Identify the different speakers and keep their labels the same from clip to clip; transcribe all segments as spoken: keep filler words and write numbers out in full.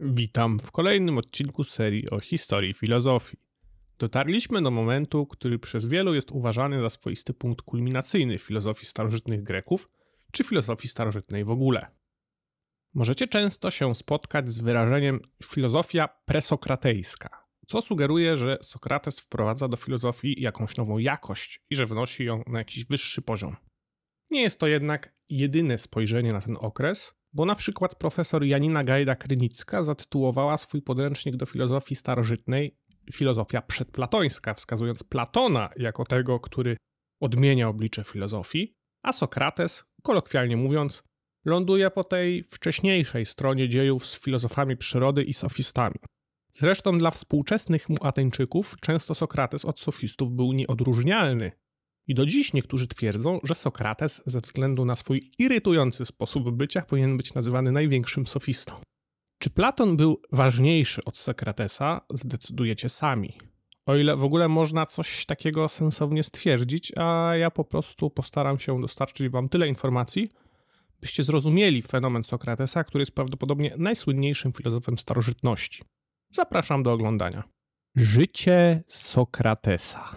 Speaker 1: Witam w kolejnym odcinku serii o historii filozofii. Dotarliśmy do momentu, który przez wielu jest uważany za swoisty punkt kulminacyjny filozofii starożytnych Greków, czy filozofii starożytnej w ogóle. Możecie często się spotkać z wyrażeniem filozofia presokratejska, co sugeruje, że Sokrates wprowadza do filozofii jakąś nową jakość i że wnosi ją na jakiś wyższy poziom. Nie jest to jednak jedyne spojrzenie na ten okres, bo na przykład profesor Janina Gajda-Krynicka zatytułowała swój podręcznik do filozofii starożytnej Filozofia przedplatońska, wskazując Platona jako tego, który odmienia oblicze filozofii, a Sokrates, kolokwialnie mówiąc, ląduje po tej wcześniejszej stronie dziejów z filozofami przyrody i sofistami. Zresztą dla współczesnych mu Ateńczyków często Sokrates od sofistów był nieodróżnialny. I do dziś niektórzy twierdzą, że Sokrates ze względu na swój irytujący sposób bycia powinien być nazywany największym sofistą. Czy Platon był ważniejszy od Sokratesa, zdecydujecie sami. O ile w ogóle można coś takiego sensownie stwierdzić, a ja po prostu postaram się dostarczyć wam tyle informacji, byście zrozumieli fenomen Sokratesa, który jest prawdopodobnie najsłynniejszym filozofem starożytności. Zapraszam do oglądania. Życie Sokratesa.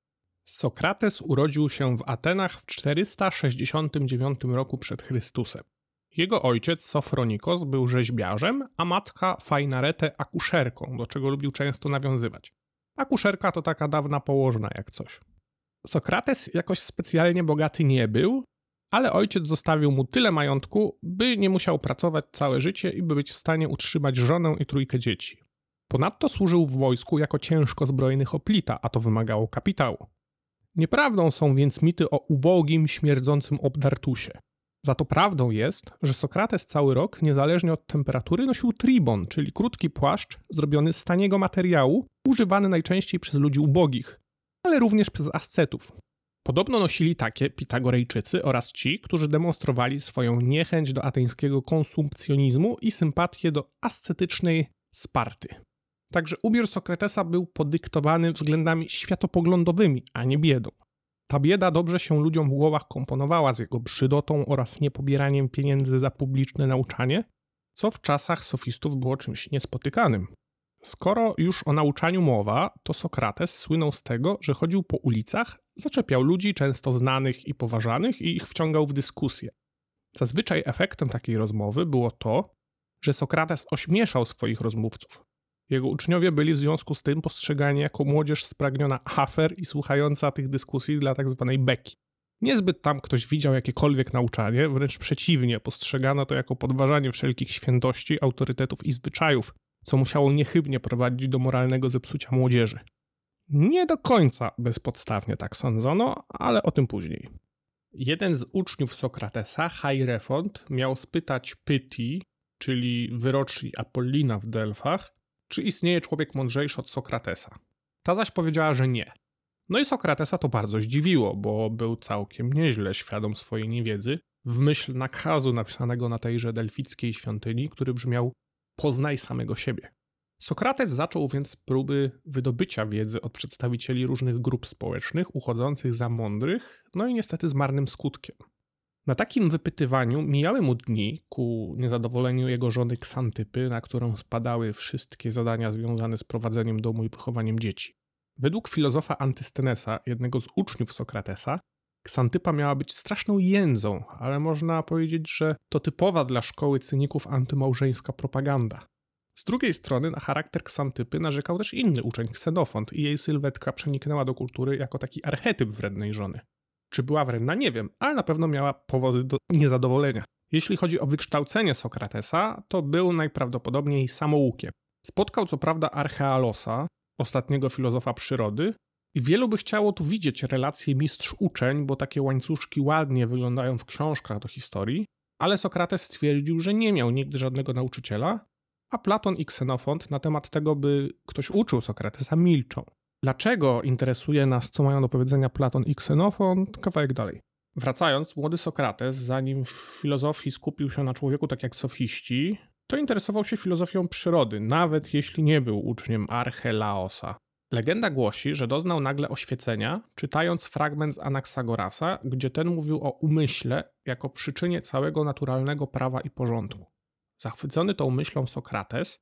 Speaker 1: Sokrates urodził się w Atenach w czterysta sześćdziesiątym dziewiątym roku przed Chrystusem. Jego ojciec Sofronikos był rzeźbiarzem, a matka Fainarete akuszerką, do czego lubił często nawiązywać. Akuszerka to taka dawna położna jak coś. Sokrates jakoś specjalnie bogaty nie był, ale ojciec zostawił mu tyle majątku, by nie musiał pracować całe życie i by być w stanie utrzymać żonę i trójkę dzieci. Ponadto służył w wojsku jako ciężko zbrojny hoplita, a to wymagało kapitału. Nieprawdą są więc mity o ubogim, śmierdzącym obdartusie. Za to prawdą jest, że Sokrates cały rok, niezależnie od temperatury, nosił tribon, czyli krótki płaszcz zrobiony z taniego materiału, używany najczęściej przez ludzi ubogich, ale również przez ascetów. Podobno nosili takie Pitagorejczycy oraz ci, którzy demonstrowali swoją niechęć do ateńskiego konsumpcjonizmu i sympatię do ascetycznej Sparty. Także ubiór Sokratesa był podyktowany względami światopoglądowymi, a nie biedą. Ta bieda dobrze się ludziom w głowach komponowała z jego brzydotą oraz niepobieraniem pieniędzy za publiczne nauczanie, co w czasach sofistów było czymś niespotykanym. Skoro już o nauczaniu mowa, to Sokrates słynął z tego, że chodził po ulicach, zaczepiał ludzi często znanych i poważanych i ich wciągał w dyskusję. Zazwyczaj efektem takiej rozmowy było to, że Sokrates ośmieszał swoich rozmówców. Jego uczniowie byli w związku z tym postrzegani jako młodzież spragniona afer i słuchająca tych dyskusji dla tak zwanej beki. Niezbyt tam ktoś widział jakiekolwiek nauczanie, wręcz przeciwnie, postrzegano to jako podważanie wszelkich świętości, autorytetów i zwyczajów, co musiało niechybnie prowadzić do moralnego zepsucia młodzieży. Nie do końca bezpodstawnie tak sądzono, ale o tym później. Jeden z uczniów Sokratesa, Hajrefont, miał spytać Pytii, czyli wyroczni Apollina w Delfach, czy istnieje człowiek mądrzejszy od Sokratesa. Ta zaś powiedziała, że nie. No i Sokratesa to bardzo zdziwiło, bo był całkiem nieźle świadom swojej niewiedzy, w myśl nakazu napisanego na tejże delfickiej świątyni, który brzmiał: poznaj samego siebie. Sokrates zaczął więc próby wydobycia wiedzy od przedstawicieli różnych grup społecznych uchodzących za mądrych, no i niestety z marnym skutkiem. Na takim wypytywaniu mijały mu dni ku niezadowoleniu jego żony Ksantypy, na którą spadały wszystkie zadania związane z prowadzeniem domu i wychowaniem dzieci. Według filozofa Antystenesa, jednego z uczniów Sokratesa, Ksantypa miała być straszną jędzą, ale można powiedzieć, że to typowa dla szkoły cyników antymałżeńska propaganda. Z drugiej strony na charakter Ksantypy narzekał też inny uczeń, Ksenofont, i jej sylwetka przeniknęła do kultury jako taki archetyp wrednej żony. Czy była wredna? Nie wiem, ale na pewno miała powody do niezadowolenia. Jeśli chodzi o wykształcenie Sokratesa, to był najprawdopodobniej samoukiem. Spotkał co prawda Archealosa, ostatniego filozofa przyrody, i wielu by chciało tu widzieć relację mistrz-uczeń, bo takie łańcuszki ładnie wyglądają w książkach do historii, ale Sokrates stwierdził, że nie miał nigdy żadnego nauczyciela, a Platon i Ksenofont na temat tego, by ktoś uczył Sokratesa, milczą. Dlaczego interesuje nas, co mają do powiedzenia Platon i Ksenofont? Kawałek dalej. Wracając, młody Sokrates, zanim w filozofii skupił się na człowieku tak jak sofiści, to interesował się filozofią przyrody, nawet jeśli nie był uczniem Archelaosa. Legenda głosi, że doznał nagle oświecenia, czytając fragment z Anaksagorasa, gdzie ten mówił o umyśle jako przyczynie całego naturalnego prawa i porządku. Zachwycony tą myślą Sokrates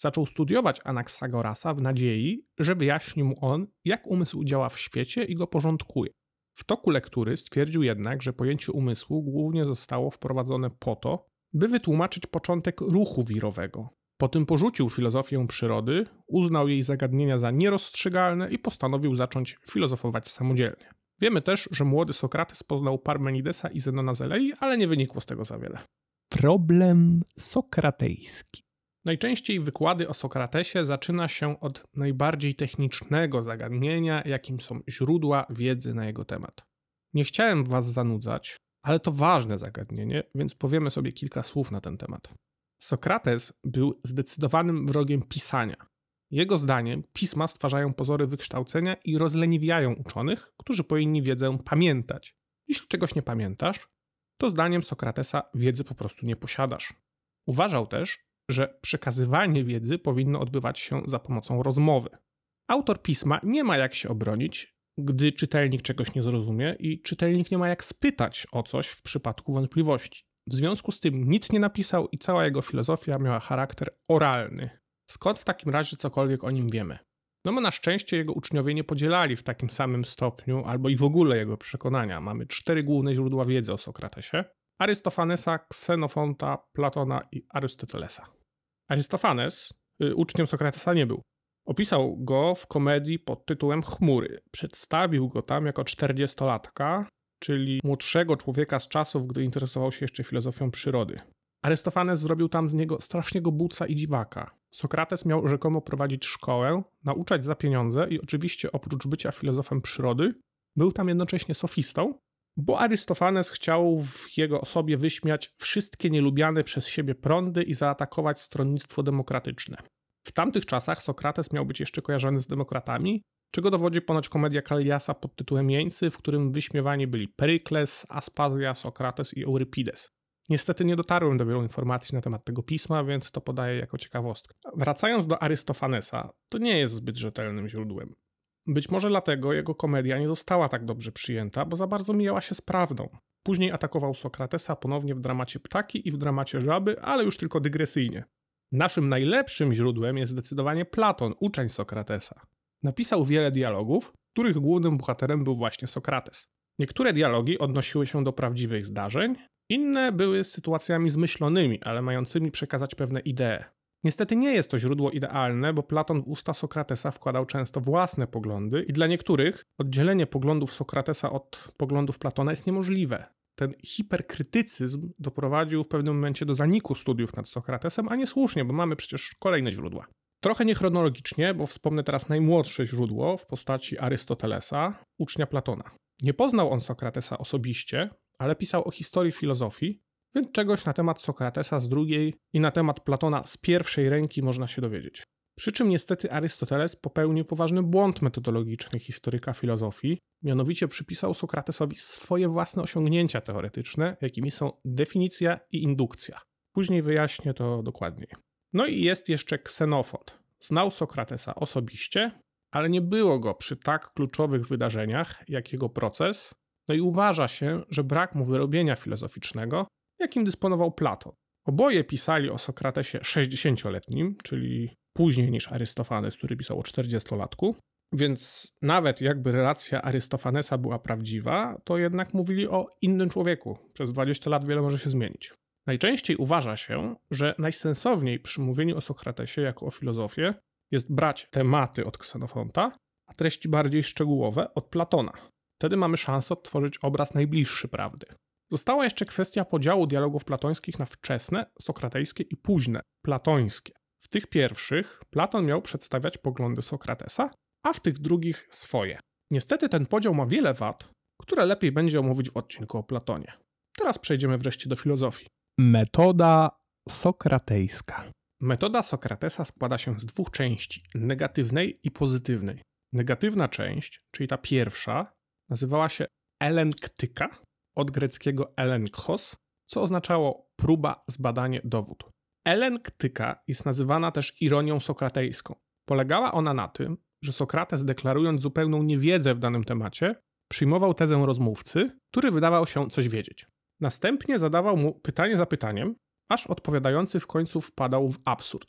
Speaker 1: Zaczął studiować Anaxagorasa w nadziei, że wyjaśni mu on, jak umysł działa w świecie i go porządkuje. W toku lektury stwierdził jednak, że pojęcie umysłu głównie zostało wprowadzone po to, by wytłumaczyć początek ruchu wirowego. Po tym porzucił filozofię przyrody, uznał jej zagadnienia za nierozstrzygalne i postanowił zacząć filozofować samodzielnie. Wiemy też, że młody Sokrates poznał Parmenidesa i Zenona z Elei, ale nie wynikło z tego za wiele.
Speaker 2: Problem sokratejski.
Speaker 1: Najczęściej wykłady o Sokratesie zaczyna się od najbardziej technicznego zagadnienia, jakim są źródła wiedzy na jego temat. Nie chciałem was zanudzać, ale to ważne zagadnienie, więc powiemy sobie kilka słów na ten temat. Sokrates był zdecydowanym wrogiem pisania. Jego zdaniem pisma stwarzają pozory wykształcenia i rozleniwiają uczonych, którzy powinni wiedzę pamiętać. Jeśli czegoś nie pamiętasz, to zdaniem Sokratesa wiedzy po prostu nie posiadasz. Uważał też, że przekazywanie wiedzy powinno odbywać się za pomocą rozmowy. Autor pisma nie ma jak się obronić, gdy czytelnik czegoś nie zrozumie i czytelnik nie ma jak spytać o coś w przypadku wątpliwości. W związku z tym nic nie napisał i cała jego filozofia miała charakter oralny. Skąd w takim razie cokolwiek o nim wiemy? No bo na szczęście jego uczniowie nie podzielali w takim samym stopniu albo i w ogóle jego przekonania. Mamy cztery główne źródła wiedzy o Sokratesie: Arystofanesa, Ksenofonta, Platona i Arystotelesa. Arystofanes y, uczniem Sokratesa nie był. Opisał go w komedii pod tytułem Chmury. Przedstawił go tam jako czterdziestolatka, czyli młodszego człowieka z czasów, gdy interesował się jeszcze filozofią przyrody. Arystofanes zrobił tam z niego strasznego buca i dziwaka. Sokrates miał rzekomo prowadzić szkołę, nauczać za pieniądze i oczywiście oprócz bycia filozofem przyrody, był tam jednocześnie sofistą, bo Arystofanes chciał w jego osobie wyśmiać wszystkie nielubiane przez siebie prądy i zaatakować stronnictwo demokratyczne. W tamtych czasach Sokrates miał być jeszcze kojarzony z demokratami, czego dowodzi ponoć komedia Kalliasa pod tytułem Jeńcy, w którym wyśmiewani byli Perykles, Aspazja, Sokrates i Eurypides. Niestety nie dotarłem do wielu informacji na temat tego pisma, więc to podaję jako ciekawostkę. Wracając do Arystofanesa, to nie jest zbyt rzetelnym źródłem. Być może dlatego jego komedia nie została tak dobrze przyjęta, bo za bardzo mijała się z prawdą. Później atakował Sokratesa ponownie w dramacie Ptaki i w dramacie Żaby, ale już tylko dygresyjnie. Naszym najlepszym źródłem jest zdecydowanie Platon, uczeń Sokratesa. Napisał wiele dialogów, których głównym bohaterem był właśnie Sokrates. Niektóre dialogi odnosiły się do prawdziwych zdarzeń, inne były sytuacjami zmyślonymi, ale mającymi przekazać pewne idee. Niestety nie jest to źródło idealne, bo Platon w usta Sokratesa wkładał często własne poglądy i dla niektórych oddzielenie poglądów Sokratesa od poglądów Platona jest niemożliwe. Ten hiperkrytycyzm doprowadził w pewnym momencie do zaniku studiów nad Sokratesem, a niesłusznie, bo mamy przecież kolejne źródła. Trochę niechronologicznie, bo wspomnę teraz najmłodsze źródło w postaci Arystotelesa, ucznia Platona. Nie poznał on Sokratesa osobiście, ale pisał o historii filozofii, więc czegoś na temat Sokratesa z drugiej i na temat Platona z pierwszej ręki można się dowiedzieć. Przy czym niestety Arystoteles popełnił poważny błąd metodologiczny historyka filozofii, mianowicie przypisał Sokratesowi swoje własne osiągnięcia teoretyczne, jakimi są definicja i indukcja. Później wyjaśnię to dokładniej. No i jest jeszcze Ksenofont. Znał Sokratesa osobiście, ale nie było go przy tak kluczowych wydarzeniach jak jego proces, no i uważa się, że brak mu wyrobienia filozoficznego, jakim dysponował Platon. Oboje pisali o Sokratesie sześćdziesięcioletnim, czyli później niż Arystofanes, który pisał o czterdziestolatku, więc nawet jakby relacja Arystofanesa była prawdziwa, to jednak mówili o innym człowieku. Przez dwadzieścia lat wiele może się zmienić. Najczęściej uważa się, że najsensowniej przy mówieniu o Sokratesie jako o filozofie jest brać tematy od Ksenofonta, a treści bardziej szczegółowe od Platona. Wtedy mamy szansę odtworzyć obraz najbliższy prawdy. Została jeszcze kwestia podziału dialogów platońskich na wczesne, sokratejskie i późne, platońskie. W tych pierwszych Platon miał przedstawiać poglądy Sokratesa, a w tych drugich swoje. Niestety ten podział ma wiele wad, które lepiej będzie omówić w odcinku o Platonie. Teraz przejdziemy wreszcie do filozofii.
Speaker 2: Metoda sokratejska.
Speaker 1: Metoda Sokratesa składa się z dwóch części, negatywnej i pozytywnej. Negatywna część, czyli ta pierwsza, nazywała się elenktyka, od greckiego elenkhos, co oznaczało próba, zbadanie, dowód. Elenktyka jest nazywana też ironią sokratejską. Polegała ona na tym, że Sokrates, deklarując zupełną niewiedzę w danym temacie, przyjmował tezę rozmówcy, który wydawał się coś wiedzieć. Następnie zadawał mu pytanie za pytaniem, aż odpowiadający w końcu wpadał w absurd.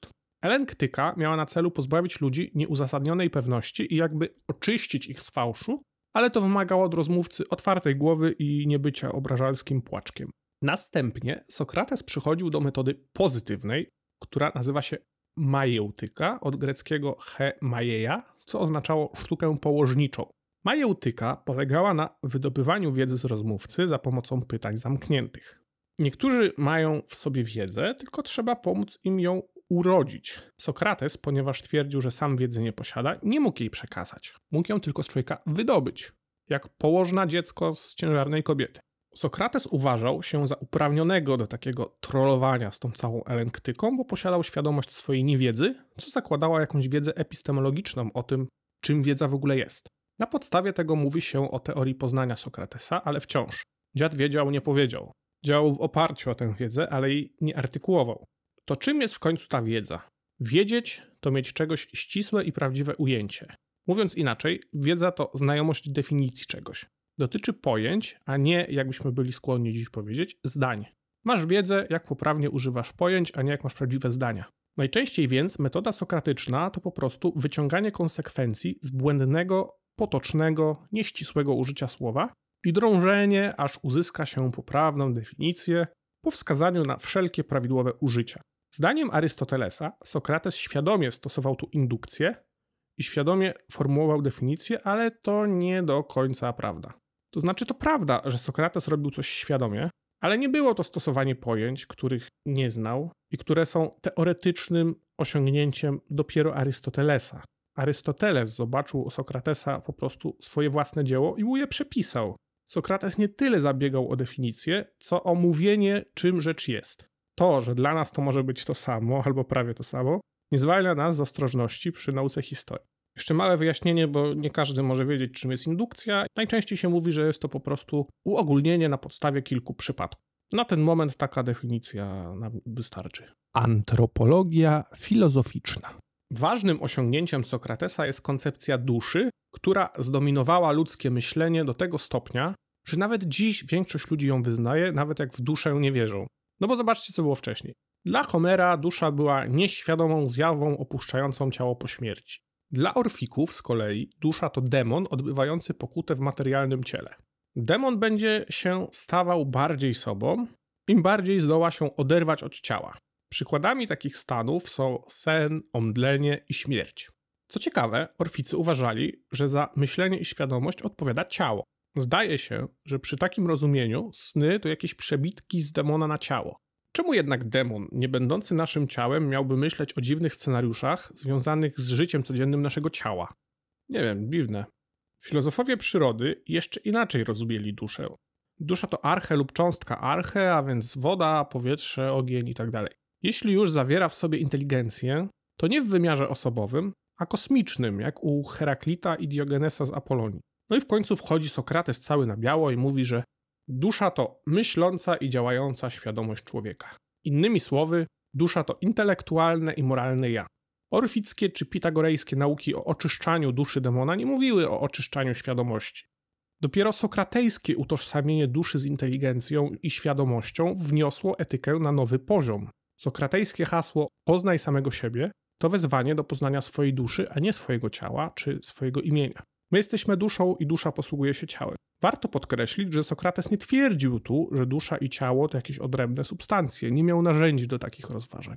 Speaker 1: Elenktyka miała na celu pozbawić ludzi nieuzasadnionej pewności i jakby oczyścić ich z fałszu, ale to wymagało od rozmówcy otwartej głowy i niebycia obrażalskim płaczkiem. Następnie Sokrates przychodził do metody pozytywnej, która nazywa się majeutyka, od greckiego he maieia, co oznaczało sztukę położniczą. Majeutyka polegała na wydobywaniu wiedzy z rozmówcy za pomocą pytań zamkniętych. Niektórzy mają w sobie wiedzę, tylko trzeba pomóc im ją urodzić. Sokrates, ponieważ twierdził, że sam wiedzy nie posiada, nie mógł jej przekazać. Mógł ją tylko z człowieka wydobyć, jak położna dziecko z ciężarnej kobiety. Sokrates uważał się za uprawnionego do takiego trollowania z tą całą elenktyką, bo posiadał świadomość swojej niewiedzy, co zakładało jakąś wiedzę epistemologiczną o tym, czym wiedza w ogóle jest. Na podstawie tego mówi się o teorii poznania Sokratesa, ale wciąż. Dziad wiedział, nie powiedział. Działał w oparciu o tę wiedzę, ale jej nie artykułował. To czym jest w końcu ta wiedza? Wiedzieć to mieć czegoś ścisłe i prawdziwe ujęcie. Mówiąc inaczej, wiedza to znajomość definicji czegoś. Dotyczy pojęć, a nie, jakbyśmy byli skłonni dziś powiedzieć, zdań. Masz wiedzę, jak poprawnie używasz pojęć, a nie jak masz prawdziwe zdania. Najczęściej więc metoda sokratyczna to po prostu wyciąganie konsekwencji z błędnego, potocznego, nieścisłego użycia słowa i drążenie, aż uzyska się poprawną definicję po wskazaniu na wszelkie prawidłowe użycia. Zdaniem Arystotelesa Sokrates świadomie stosował tu indukcję i świadomie formułował definicję, ale to nie do końca prawda. To znaczy to prawda, że Sokrates robił coś świadomie, ale nie było to stosowanie pojęć, których nie znał i które są teoretycznym osiągnięciem dopiero Arystotelesa. Arystoteles zobaczył u Sokratesa po prostu swoje własne dzieło i mu je przepisał. Sokrates nie tyle zabiegał o definicję, co o mówienie, czym rzecz jest. To, że dla nas to może być to samo, albo prawie to samo, nie zwalnia nas z ostrożności przy nauce historii. Jeszcze małe wyjaśnienie, bo nie każdy może wiedzieć, czym jest indukcja. Najczęściej się mówi, że jest to po prostu uogólnienie na podstawie kilku przypadków. Na ten moment taka definicja nam wystarczy.
Speaker 2: Antropologia filozoficzna.
Speaker 1: Ważnym osiągnięciem Sokratesa jest koncepcja duszy, która zdominowała ludzkie myślenie do tego stopnia, że nawet dziś większość ludzi ją wyznaje, nawet jak w duszę nie wierzą. No bo zobaczcie, co było wcześniej. Dla Homera dusza była nieświadomą zjawą opuszczającą ciało po śmierci. Dla Orfików z kolei dusza to demon odbywający pokutę w materialnym ciele. Demon będzie się stawał bardziej sobą, im bardziej zdoła się oderwać od ciała. Przykładami takich stanów są sen, omdlenie i śmierć. Co ciekawe, Orficy uważali, że za myślenie i świadomość odpowiada ciało. Zdaje się, że przy takim rozumieniu sny to jakieś przebitki z demona na ciało. Czemu jednak demon, nie będący naszym ciałem, miałby myśleć o dziwnych scenariuszach związanych z życiem codziennym naszego ciała? Nie wiem, dziwne. Filozofowie przyrody jeszcze inaczej rozumieli duszę. Dusza to arche lub cząstka arche, a więc woda, powietrze, ogień itd. Jeśli już zawiera w sobie inteligencję, to nie w wymiarze osobowym, a kosmicznym, jak u Heraklita i Diogenesa z Apolonii. No i w końcu wchodzi Sokrates cały na biało i mówi, że dusza to myśląca i działająca świadomość człowieka. Innymi słowy, dusza to intelektualne i moralne ja. Orfickie czy pitagorejskie nauki o oczyszczaniu duszy demona nie mówiły o oczyszczaniu świadomości. Dopiero sokratejskie utożsamienie duszy z inteligencją i świadomością wniosło etykę na nowy poziom. Sokratejskie hasło „poznaj samego siebie” to wezwanie do poznania swojej duszy, a nie swojego ciała czy swojego imienia. My jesteśmy duszą i dusza posługuje się ciałem. Warto podkreślić, że Sokrates nie twierdził tu, że dusza i ciało to jakieś odrębne substancje. Nie miał narzędzi do takich rozważań.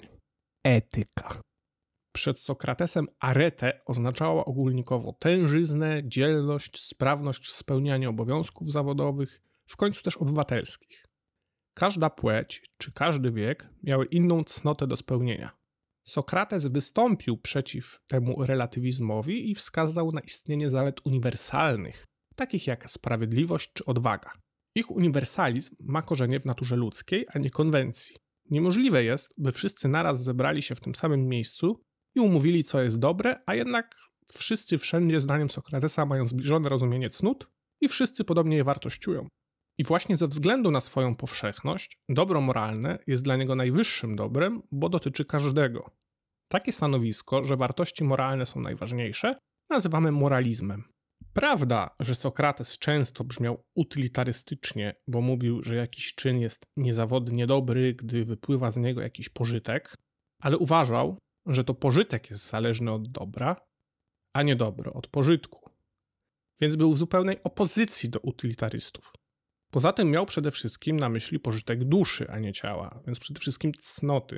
Speaker 2: Etyka.
Speaker 1: Przed Sokratesem arete oznaczała ogólnikowo tężyznę, dzielność, sprawność w spełnianiu obowiązków zawodowych, w końcu też obywatelskich. Każda płeć czy każdy wiek miały inną cnotę do spełnienia. Sokrates wystąpił przeciw temu relatywizmowi i wskazał na istnienie zalet uniwersalnych, takich jak sprawiedliwość czy odwaga. Ich uniwersalizm ma korzenie w naturze ludzkiej, a nie konwencji. Niemożliwe jest, by wszyscy naraz zebrali się w tym samym miejscu i umówili, co jest dobre, a jednak wszyscy wszędzie, zdaniem Sokratesa, mają zbliżone rozumienie cnót i wszyscy podobnie je wartościują. I właśnie ze względu na swoją powszechność, dobro moralne jest dla niego najwyższym dobrem, bo dotyczy każdego. Takie stanowisko, że wartości moralne są najważniejsze, nazywamy moralizmem. Prawda, że Sokrates często brzmiał utylitarystycznie, bo mówił, że jakiś czyn jest niezawodnie dobry, gdy wypływa z niego jakiś pożytek, ale uważał, że to pożytek jest zależny od dobra, a nie dobro od pożytku. Więc był w zupełnej opozycji do utylitarystów. Poza tym miał przede wszystkim na myśli pożytek duszy, a nie ciała, więc przede wszystkim cnoty.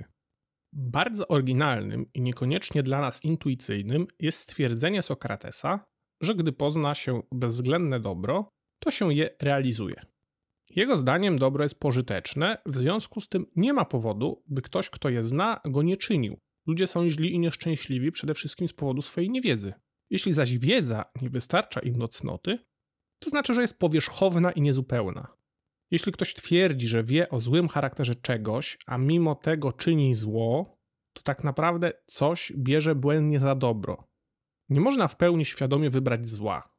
Speaker 1: Bardzo oryginalnym i niekoniecznie dla nas intuicyjnym jest stwierdzenie Sokratesa, że gdy pozna się bezwzględne dobro, to się je realizuje. Jego zdaniem dobro jest pożyteczne, w związku z tym nie ma powodu, by ktoś, kto je zna, go nie czynił. Ludzie są źli i nieszczęśliwi przede wszystkim z powodu swojej niewiedzy. Jeśli zaś wiedza nie wystarcza im do cnoty, to znaczy, że jest powierzchowna i niezupełna. Jeśli ktoś twierdzi, że wie o złym charakterze czegoś, a mimo tego czyni zło, to tak naprawdę coś bierze błędnie za dobro. Nie można w pełni świadomie wybrać zła.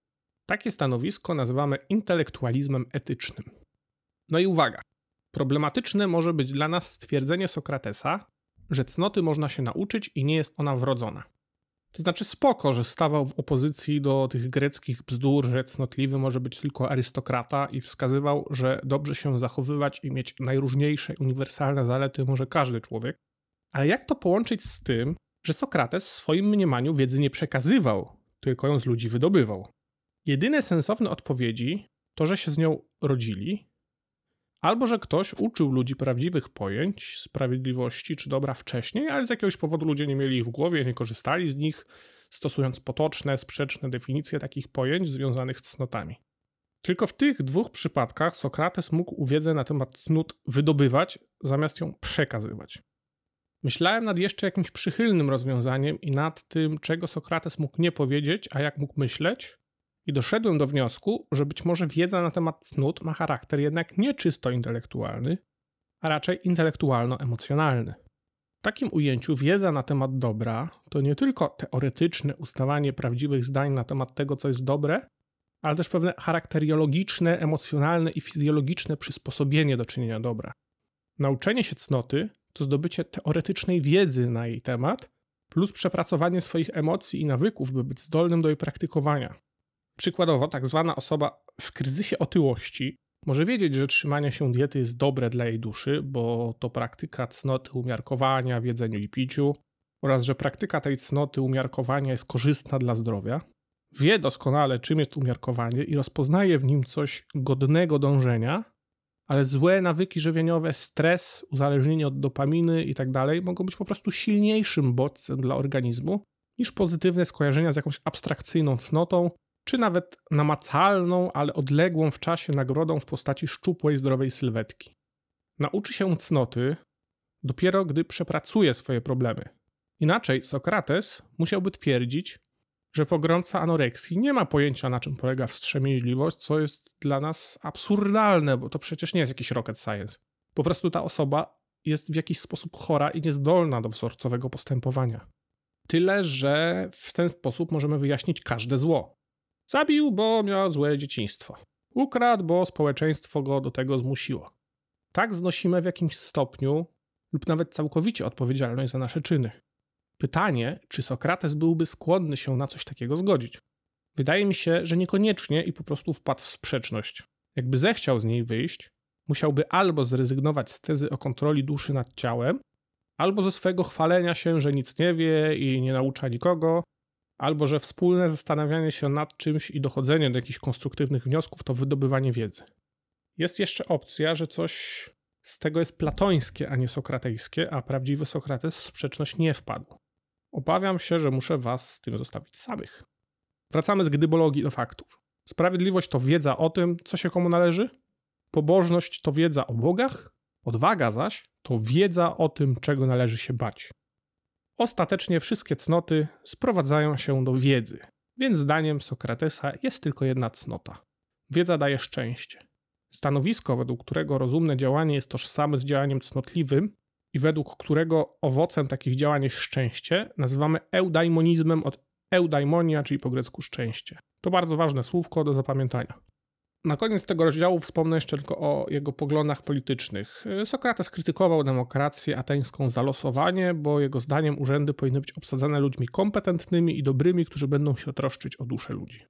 Speaker 1: Takie stanowisko nazywamy intelektualizmem etycznym. No i uwaga, problematyczne może być dla nas stwierdzenie Sokratesa, że cnoty można się nauczyć i nie jest ona wrodzona. To znaczy spoko, że stawał w opozycji do tych greckich bzdur, że cnotliwy może być tylko arystokrata i wskazywał, że dobrze się zachowywać i mieć najróżniejsze uniwersalne zalety może każdy człowiek. Ale jak to połączyć z tym, że Sokrates w swoim mniemaniu wiedzy nie przekazywał, tylko ją z ludzi wydobywał? Jedyne sensowne odpowiedzi to, że się z nią rodzili, albo że ktoś uczył ludzi prawdziwych pojęć, sprawiedliwości czy dobra wcześniej, ale z jakiegoś powodu ludzie nie mieli ich w głowie, nie korzystali z nich, stosując potoczne, sprzeczne definicje takich pojęć związanych z cnotami. Tylko w tych dwóch przypadkach Sokrates mógł wiedzę na temat cnót wydobywać, zamiast ją przekazywać. Myślałem nad jeszcze jakimś przychylnym rozwiązaniem i nad tym, czego Sokrates mógł nie powiedzieć, a jak mógł myśleć, i doszedłem do wniosku, że być może wiedza na temat cnót ma charakter jednak nie czysto intelektualny, a raczej intelektualno-emocjonalny. W takim ujęciu wiedza na temat dobra to nie tylko teoretyczne ustawanie prawdziwych zdań na temat tego, co jest dobre, ale też pewne charakteriologiczne, emocjonalne i fizjologiczne przysposobienie do czynienia dobra. Nauczenie się cnoty to zdobycie teoretycznej wiedzy na jej temat, plus przepracowanie swoich emocji i nawyków, by być zdolnym do jej praktykowania. Przykładowo, tak zwana osoba w kryzysie otyłości może wiedzieć, że trzymanie się diety jest dobre dla jej duszy, bo to praktyka cnoty umiarkowania w jedzeniu i piciu oraz że praktyka tej cnoty umiarkowania jest korzystna dla zdrowia. Wie doskonale, czym jest umiarkowanie i rozpoznaje w nim coś godnego dążenia, ale złe nawyki żywieniowe, stres, uzależnienie od dopaminy itd. mogą być po prostu silniejszym bodźcem dla organizmu niż pozytywne skojarzenia z jakąś abstrakcyjną cnotą, czy nawet namacalną, ale odległą w czasie nagrodą w postaci szczupłej, zdrowej sylwetki. Nauczy się cnoty dopiero gdy przepracuje swoje problemy. Inaczej Sokrates musiałby twierdzić, że pogromca anoreksji nie ma pojęcia, na czym polega wstrzemięźliwość, co jest dla nas absurdalne, bo to przecież nie jest jakiś rocket science. Po prostu ta osoba jest w jakiś sposób chora i niezdolna do wzorcowego postępowania. Tyle, że w ten sposób możemy wyjaśnić każde zło. Zabił, bo miał złe dzieciństwo. Ukradł, bo społeczeństwo go do tego zmusiło. Tak znosimy w jakimś stopniu lub nawet całkowicie odpowiedzialność za nasze czyny. Pytanie, czy Sokrates byłby skłonny się na coś takiego zgodzić? Wydaje mi się, że niekoniecznie i po prostu wpadł w sprzeczność. Jakby zechciał z niej wyjść, musiałby albo zrezygnować z tezy o kontroli duszy nad ciałem, albo ze swojego chwalenia się, że nic nie wie i nie naucza nikogo, albo że wspólne zastanawianie się nad czymś i dochodzenie do jakichś konstruktywnych wniosków to wydobywanie wiedzy. Jest jeszcze opcja, że coś z tego jest platońskie, a nie sokratejskie, a prawdziwy Sokrates w sprzeczność nie wpadł. Obawiam się, że muszę was z tym zostawić samych. Wracamy z gdybologii do faktów. Sprawiedliwość to wiedza o tym, co się komu należy. Pobożność to wiedza o bogach. Odwaga zaś to wiedza o tym, czego należy się bać. Ostatecznie wszystkie cnoty sprowadzają się do wiedzy, więc zdaniem Sokratesa jest tylko jedna cnota. Wiedza daje szczęście. Stanowisko, według którego rozumne działanie jest tożsame z działaniem cnotliwym i według którego owocem takich działań jest szczęście, nazywamy eudaimonizmem od eudaimonia, czyli po grecku szczęście. To bardzo ważne słówko do zapamiętania. Na koniec tego rozdziału wspomnę jeszcze tylko o jego poglądach politycznych. Sokrates krytykował demokrację ateńską za losowanie, bo jego zdaniem urzędy powinny być obsadzane ludźmi kompetentnymi i dobrymi, którzy będą się troszczyć o duszę ludzi.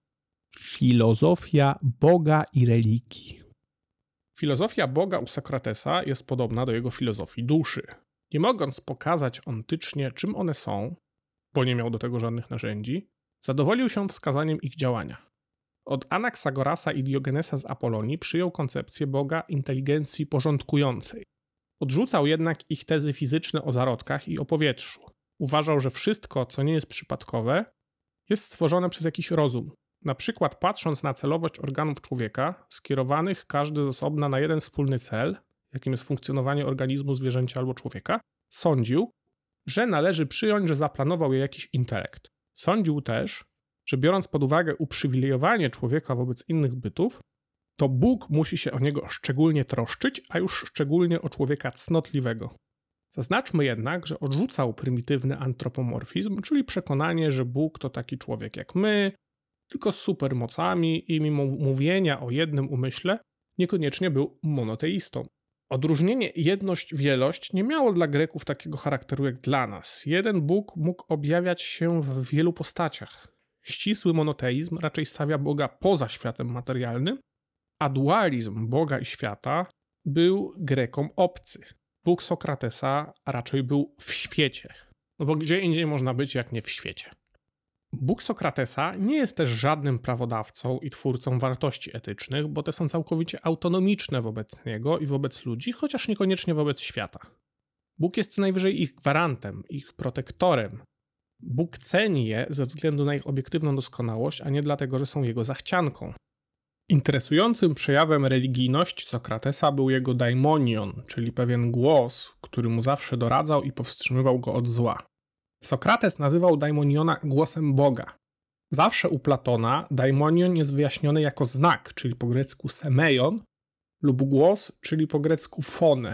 Speaker 2: Filozofia Boga i religii.
Speaker 1: Filozofia Boga u Sokratesa jest podobna do jego filozofii duszy. Nie mogąc pokazać ontycznie, czym one są, bo nie miał do tego żadnych narzędzi, zadowolił się wskazaniem ich działania. Od Anaksagorasa i Diogenesa z Apolonii przyjął koncepcję Boga inteligencji porządkującej. Odrzucał jednak ich tezy fizyczne o zarodkach i o powietrzu. Uważał, że wszystko, co nie jest przypadkowe, jest stworzone przez jakiś rozum. Na przykład patrząc na celowość organów człowieka, skierowanych każdy z osobna na jeden wspólny cel, jakim jest funkcjonowanie organizmu zwierzęcia albo człowieka, sądził, że należy przyjąć, że zaplanował je jakiś intelekt. Sądził też, że biorąc pod uwagę uprzywilejowanie człowieka wobec innych bytów, to Bóg musi się o niego szczególnie troszczyć, a już szczególnie o człowieka cnotliwego. Zaznaczmy jednak, że odrzucał prymitywny antropomorfizm, czyli przekonanie, że Bóg to taki człowiek jak my, tylko z supermocami i mimo mówienia o jednym umyśle, niekoniecznie był monoteistą. Odróżnienie jedność-wielość nie miało dla Greków takiego charakteru jak dla nas. Jeden Bóg mógł objawiać się w wielu postaciach. Ścisły monoteizm raczej stawia Boga poza światem materialnym, a dualizm Boga i świata był Grekom obcy. Bóg Sokratesa raczej był w świecie. No bo gdzie indziej można być, jak nie w świecie. Bóg Sokratesa nie jest też żadnym prawodawcą i twórcą wartości etycznych, bo te są całkowicie autonomiczne wobec niego i wobec ludzi, chociaż niekoniecznie wobec świata. Bóg jest co najwyżej ich gwarantem, ich protektorem. Bóg ceni je ze względu na ich obiektywną doskonałość, a nie dlatego, że są jego zachcianką. Interesującym przejawem religijności Sokratesa był jego daimonion, czyli pewien głos, który mu zawsze doradzał i powstrzymywał go od zła. Sokrates nazywał daimoniona głosem Boga. Zawsze u Platona daimonion jest wyjaśniony jako znak, czyli po grecku semeion, lub głos, czyli po grecku phone.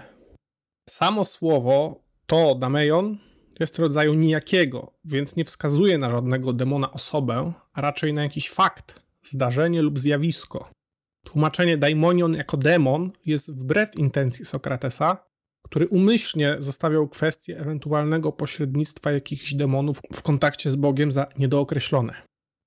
Speaker 1: Samo słowo to dameion jest rodzaju nijakiego, więc nie wskazuje na żadnego demona osobę, a raczej na jakiś fakt, zdarzenie lub zjawisko. Tłumaczenie daimonion jako demon jest wbrew intencji Sokratesa, który umyślnie zostawiał kwestię ewentualnego pośrednictwa jakichś demonów w kontakcie z Bogiem za niedookreślone.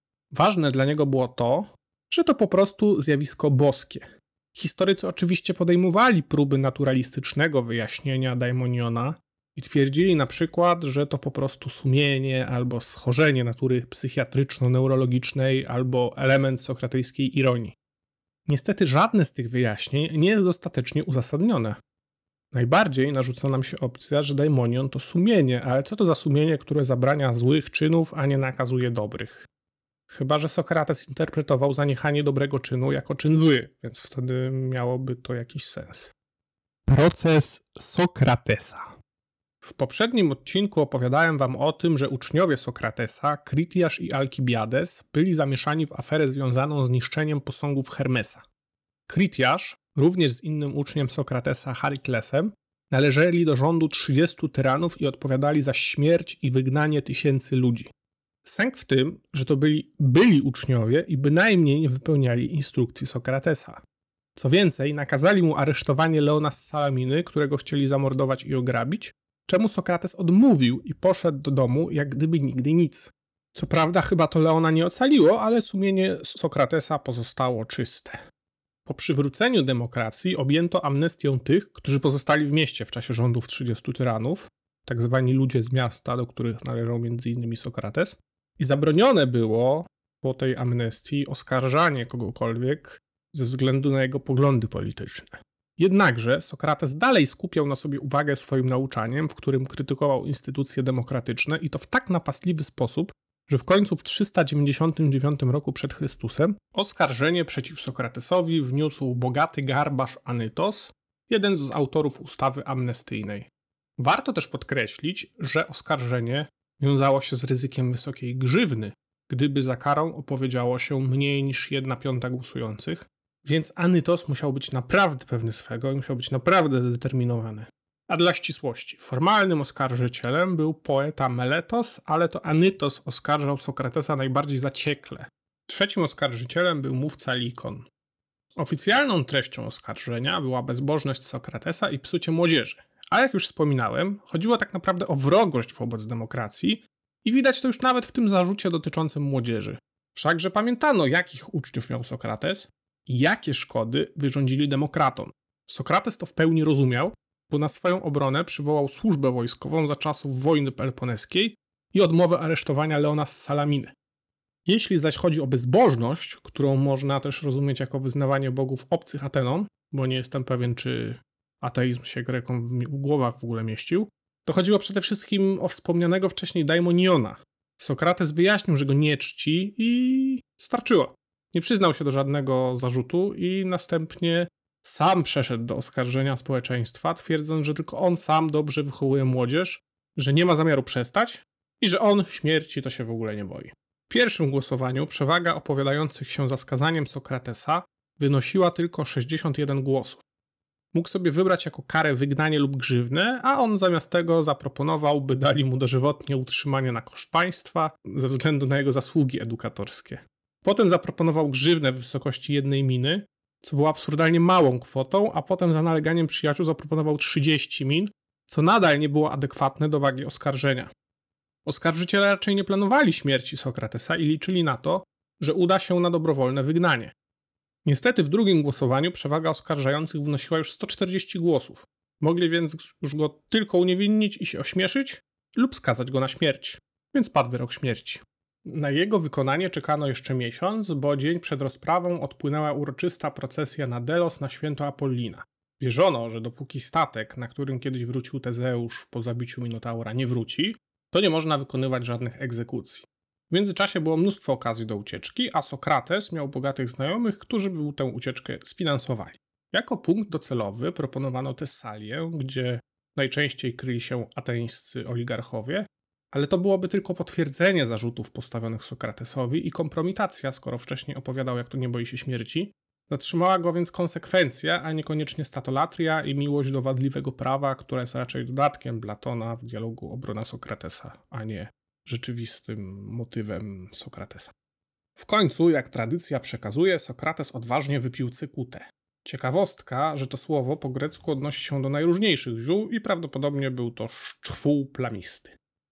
Speaker 1: Ważne dla niego było to, że to po prostu zjawisko boskie. Historycy oczywiście podejmowali próby naturalistycznego wyjaśnienia daimoniona i twierdzili na przykład, że to po prostu sumienie albo schorzenie natury psychiatryczno-neurologicznej albo element sokratejskiej ironii. Niestety żadne z tych wyjaśnień nie jest dostatecznie uzasadnione. Najbardziej narzuca nam się opcja, że daimonion to sumienie, ale co to za sumienie, które zabrania złych czynów, a nie nakazuje dobrych? Chyba że Sokrates interpretował zaniechanie dobrego czynu jako czyn zły, więc wtedy miałoby to jakiś sens.
Speaker 2: Proces Sokratesa.
Speaker 1: W poprzednim odcinku opowiadałem wam o tym, że uczniowie Sokratesa, Kritiasz i Alkibiades, byli zamieszani w aferę związaną z niszczeniem posągów Hermesa. Kritiasz, również z innym uczniem Sokratesa, Charyklesem, należeli do rządu trzydziestu tyranów i odpowiadali za śmierć i wygnanie tysięcy ludzi. Sęk w tym, że to byli byli uczniowie i bynajmniej nie wypełniali instrukcji Sokratesa. Co więcej, nakazali mu aresztowanie Leona z Salaminy, którego chcieli zamordować i ograbić, czemu Sokrates odmówił i poszedł do domu jak gdyby nigdy nic. Co prawda chyba to Leona nie ocaliło, ale sumienie Sokratesa pozostało czyste. Po przywróceniu demokracji objęto amnestią tych, którzy pozostali w mieście w czasie rządów trzydziestu tyranów, tak zwani ludzie z miasta, do których należał między innymi Sokrates, i zabronione było po tej amnestii oskarżanie kogokolwiek ze względu na jego poglądy polityczne. Jednakże Sokrates dalej skupiał na sobie uwagę swoim nauczaniem, w którym krytykował instytucje demokratyczne i to w tak napastliwy sposób, że w końcu w trzysta dziewięćdziesiątym dziewiątym roku przed Chrystusem oskarżenie przeciw Sokratesowi wniósł bogaty garbarz Anytos, jeden z autorów ustawy amnestyjnej. Warto też podkreślić, że oskarżenie wiązało się z ryzykiem wysokiej grzywny, gdyby za karą opowiedziało się mniej niż jedna piąta głosujących, więc Anytos musiał być naprawdę pewny swego i musiał być naprawdę zdeterminowany. A dla ścisłości, formalnym oskarżycielem był poeta Meletos, ale to Anytos oskarżał Sokratesa najbardziej zaciekle. Trzecim oskarżycielem był mówca Likon. Oficjalną treścią oskarżenia była bezbożność Sokratesa i psucie młodzieży. A jak już wspominałem, chodziło tak naprawdę o wrogość wobec demokracji i widać to już nawet w tym zarzucie dotyczącym młodzieży. Wszakże pamiętano, jakich uczniów miał Sokrates i jakie szkody wyrządzili demokratom. Sokrates to w pełni rozumiał bo na swoją obronę przywołał służbę wojskową za czasów wojny peloponeskiej i odmowę aresztowania Leona z Salaminy. Jeśli zaś chodzi o bezbożność, którą można też rozumieć jako wyznawanie bogów obcych Atenom, bo nie jestem pewien, czy ateizm się Grekom w, w głowach w ogóle mieścił, to chodziło przede wszystkim o wspomnianego wcześniej daimoniona. Sokrates wyjaśnił, że go nie czci i starczyło. Nie przyznał się do żadnego zarzutu i następnie sam przeszedł do oskarżenia społeczeństwa, twierdząc, że tylko on sam dobrze wychowuje młodzież, że nie ma zamiaru przestać i że on śmierci to się w ogóle nie boi. W pierwszym głosowaniu przewaga opowiadających się za skazaniem Sokratesa wynosiła tylko sześćdziesiąt jeden głosów. Mógł sobie wybrać jako karę wygnanie lub grzywnę, a on zamiast tego zaproponował, by dali mu dożywotnie utrzymanie na koszt państwa ze względu na jego zasługi edukatorskie. Potem zaproponował grzywnę w wysokości jednej miny, co było absurdalnie małą kwotą, a potem za naleganiem przyjaciół zaproponował trzydzieści min, co nadal nie było adekwatne do wagi oskarżenia. Oskarżyciele raczej nie planowali śmierci Sokratesa i liczyli na to, że uda się na dobrowolne wygnanie. Niestety w drugim głosowaniu przewaga oskarżających wynosiła już sto czterdzieści głosów. Mogli więc już go tylko uniewinnić i się ośmieszyć lub skazać go na śmierć, więc padł wyrok śmierci. Na jego wykonanie czekano jeszcze miesiąc, bo dzień przed rozprawą odpłynęła uroczysta procesja na Delos na święto Apollina. Wierzono, że dopóki statek, na którym kiedyś wrócił Tezeusz po zabiciu Minotaura, nie wróci, to nie można wykonywać żadnych egzekucji. W międzyczasie było mnóstwo okazji do ucieczki, a Sokrates miał bogatych znajomych, którzy by tę ucieczkę sfinansowali. Jako punkt docelowy proponowano Tessalię, gdzie najczęściej kryli się ateńscy oligarchowie, ale to byłoby tylko potwierdzenie zarzutów postawionych Sokratesowi i kompromitacja, skoro wcześniej opowiadał, jak to nie boi się śmierci. Zatrzymała go więc konsekwencja, a niekoniecznie statolatria i miłość do wadliwego prawa, która jest raczej dodatkiem Platona w dialogu Obrona Sokratesa, a nie rzeczywistym motywem Sokratesa. W końcu, jak tradycja przekazuje, Sokrates odważnie wypił cykutę. Ciekawostka, że to słowo po grecku odnosi się do najróżniejszych ziół i prawdopodobnie był to szczwół plamisty.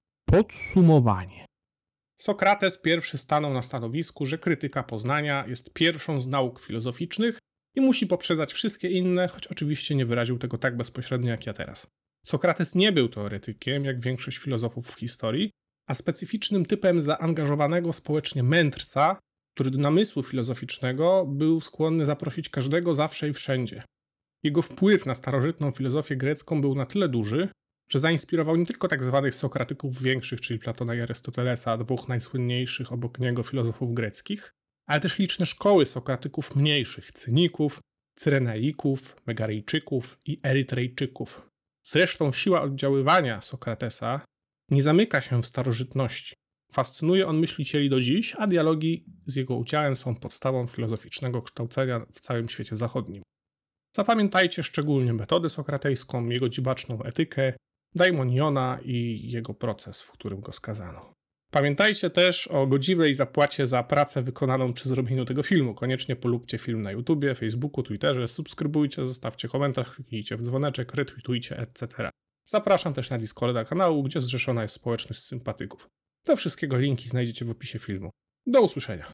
Speaker 2: Podsumowanie.
Speaker 1: Sokrates pierwszy stanął na stanowisku, że krytyka poznania jest pierwszą z nauk filozoficznych i musi poprzedzać wszystkie inne, choć oczywiście nie wyraził tego tak bezpośrednio jak ja teraz. Sokrates nie był teoretykiem, jak większość filozofów w historii, a specyficznym typem zaangażowanego społecznie mędrca, który do namysłu filozoficznego był skłonny zaprosić każdego zawsze i wszędzie. Jego wpływ na starożytną filozofię grecką był na tyle duży, że zainspirował nie tylko tzw. sokratyków większych, czyli Platona i Arystotelesa, dwóch najsłynniejszych obok niego filozofów greckich, ale też liczne szkoły sokratyków mniejszych, cyników, cyrenaików, megaryjczyków i erytrejczyków. Zresztą siła oddziaływania Sokratesa nie zamyka się w starożytności. Fascynuje on myślicieli do dziś, a dialogi z jego udziałem są podstawą filozoficznego kształcenia w całym świecie zachodnim. Zapamiętajcie szczególnie metodę sokratejską, jego dziwaczną etykę, daimoniona i jego proces, w którym go skazano. Pamiętajcie też o godziwej zapłacie za pracę wykonaną przy zrobieniu tego filmu. Koniecznie polubcie film na YouTubie, Facebooku, Twitterze, subskrybujcie, zostawcie komentarz, kliknijcie w dzwoneczek, retweetujcie, et cetera. Zapraszam też na Discorda kanału, gdzie zrzeszona jest społeczność sympatyków. Do wszystkiego linki znajdziecie w opisie filmu. Do usłyszenia.